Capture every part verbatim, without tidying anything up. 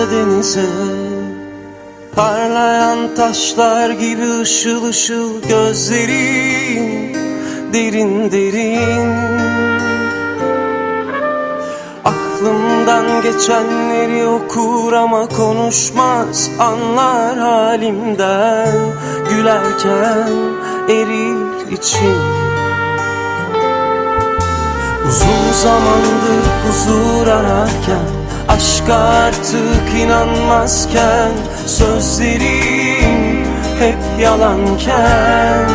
denize. Parlayan taşlar gibi ışıl ışıl gözlerin, derin derin. Aklımdan geçenleri okur ama konuşmaz, anlar halimden. Gülerken erir içim. Uzun zamandır huzur ararken, aşka artık inanmazken, sözlerim hep yalanken,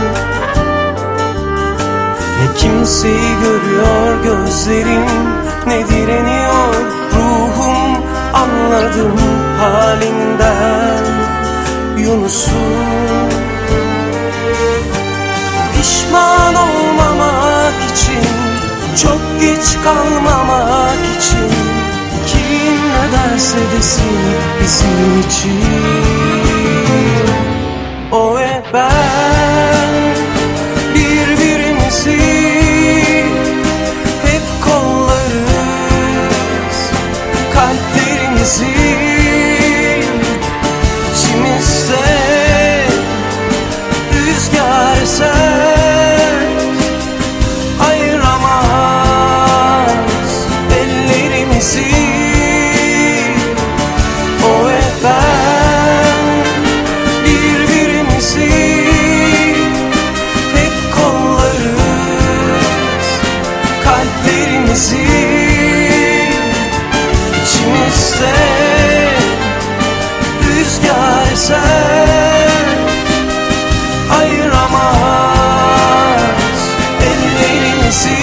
ne kimseyi görüyor gözlerim, ne direniyor ruhum, anladım halinden Yunus'um. Pişman olmamak için, çok geç kalmamak için, kim ne derse desin bizim için. O ve ben birbirimizi hep kollarız, kalplerimizi içimizde rüzgar eser, ayıramaz ellerimizi. O ve ben birbirimizi hep kollarız, kalplerimizi içimizde rüzgar eser, ayıramaz ellerimizi.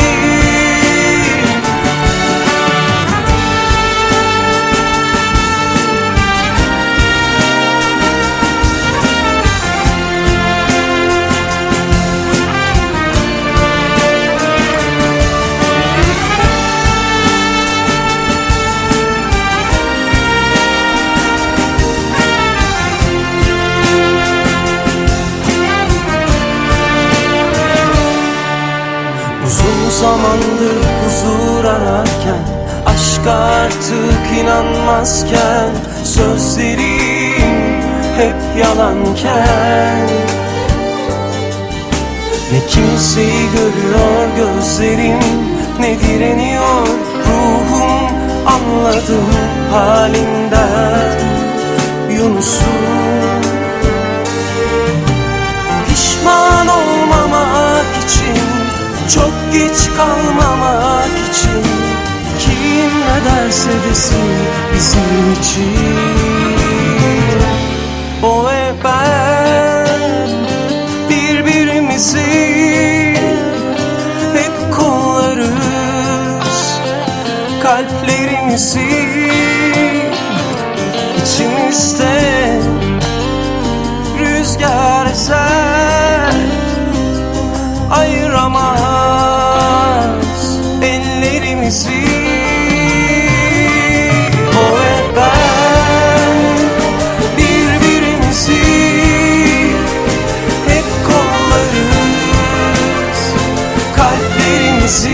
Uzun zamandır huzur ararken, aşka artık inanmazken, sözlerim hep yalanken, ne kimseyi görüyor gözlerim, ne direniyor ruhum, anladım halinden Yunus'um. Pişman olmamak için, çok geç kalmamak için, kim ne derse desin bizim için. O ve ben birbirimizi hep kollarız, kalplerimizi içimizde rüzgar eser, ayıramaz ellerimizi. O ve ben birbirimizi hep kollarız, kalplerimizi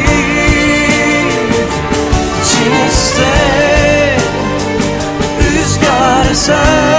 içimizde rüzgar eser,